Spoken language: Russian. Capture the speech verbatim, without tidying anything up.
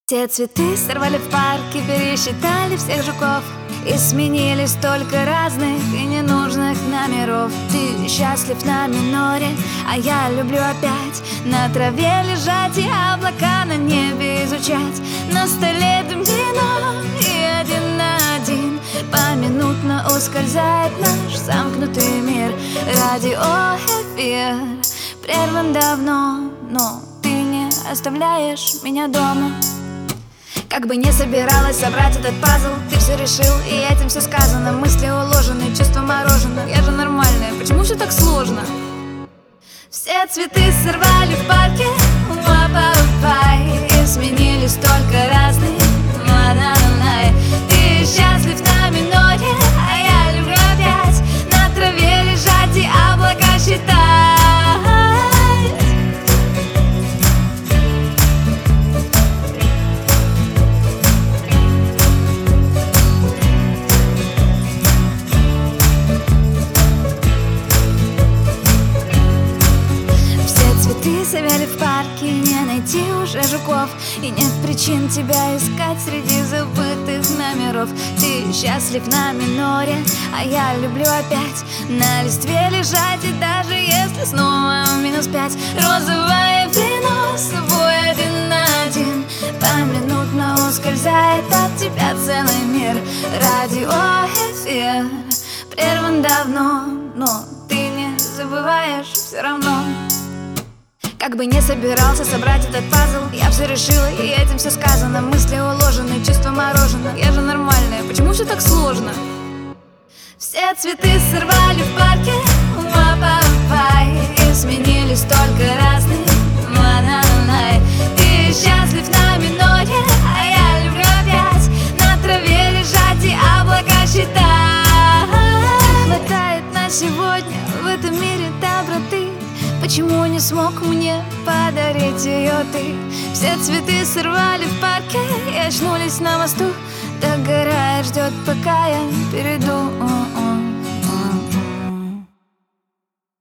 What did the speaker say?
Те цветы сорвали в парке, пересчитали всех жуков и сменили столько разных и ненужных номеров. Ты счастлив на миноре, а я люблю опять на траве лежать и облака на небе изучать. На столе дым вино и один на один поминутно ускользает наш замкнутый мир. Радиоэфир прерван давно, но ты не оставляешь меня дома. Как бы не собиралась собрать этот пазл, ты все решил, и этим все сказано. Мысли уложены, чувства мороженое. Я же нормальная, почему все так сложно? Все цветы сорвали в парке, и сменили столько разных. Ты счастлив на миноре, а я люблю опять на траве лежать и облака считать. Завяли в парке, не найти уже жуков, и нет причин тебя искать среди забытых номеров. Ты счастлив на миноре, а я люблю опять на листве лежать. И даже если снова минус пять, розовое вино с собой один на один поминутно ускользает от тебя целый мир. Радиоэфир прерван давно, но ты не забываешь все равно. Как бы не собирался собрать этот пазл, я все решила, и этим все сказано. Мысли уложены, чувства мороженое. Я же нормальная, почему все так сложно? Все цветы сорвали в парке, и сменили столько разных. Ты счастлив на миноре, а я люблю опять на траве лежать и облака считать. Хватает на сегодня в этом мире доброты. Почему не смог мне подарить ее ты? Все цветы сорвали в парке и очнулись на мосту. Догорает, ждет, пока я перейду.